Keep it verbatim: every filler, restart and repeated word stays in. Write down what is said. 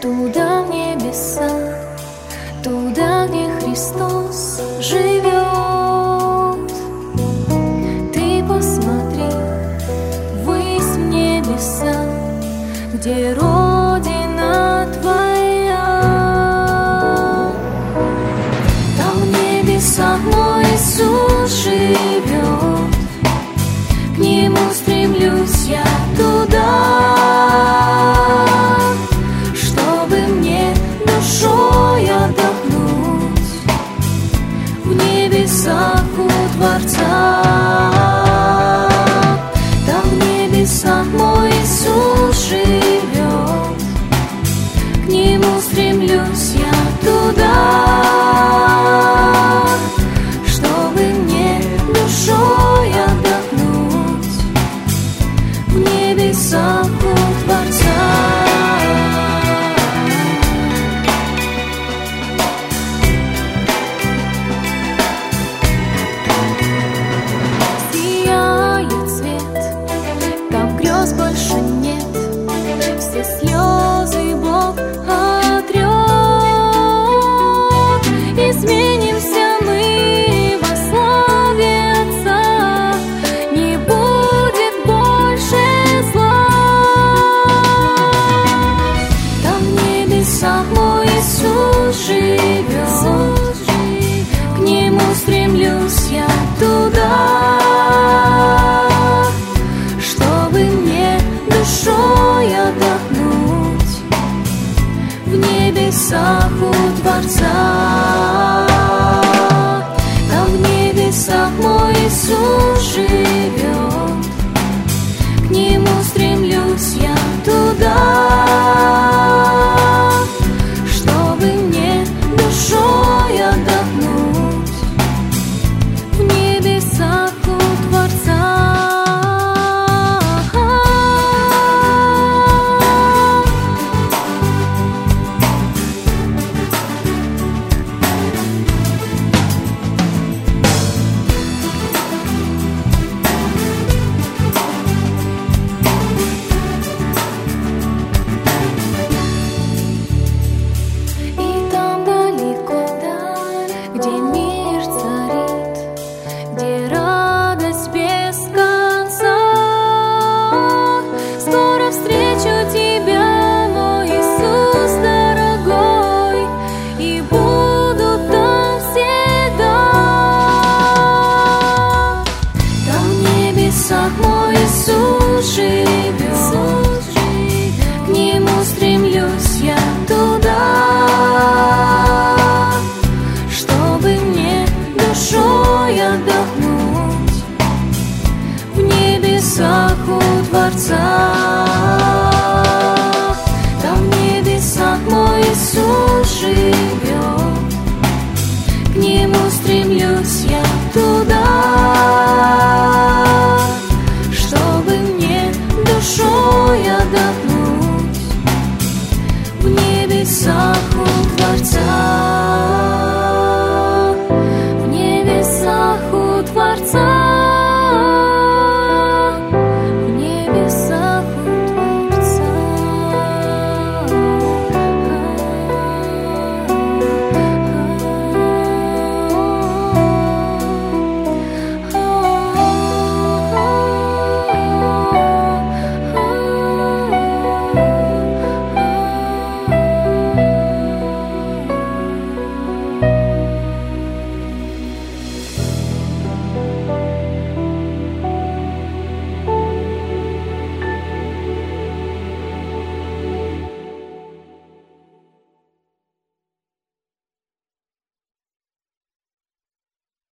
туда в небеса, туда, где Христос живет. Ты посмотри ввысь в небеса, где Родина твоя. Там в небесах мой Иисус живет, к Нему стремлюсь я туда, чтобы мне душой отдохнуть в небесах у Творца. Там в небесах мой Иисус живет, к Нему стремлюсь я туда, чтобы мне душой отдохнуть в небесах у Творца. Сияет свет, там грез больше нет, все слезы Бог отрет. Изменимся мы во славе Отца, не будет больше зла. Там в небесах мой Иисус живет, к Нему стремлюсь я туда, чтобы мне душой отдохнуть в небесах у Творца. Там в небесах мой Иисус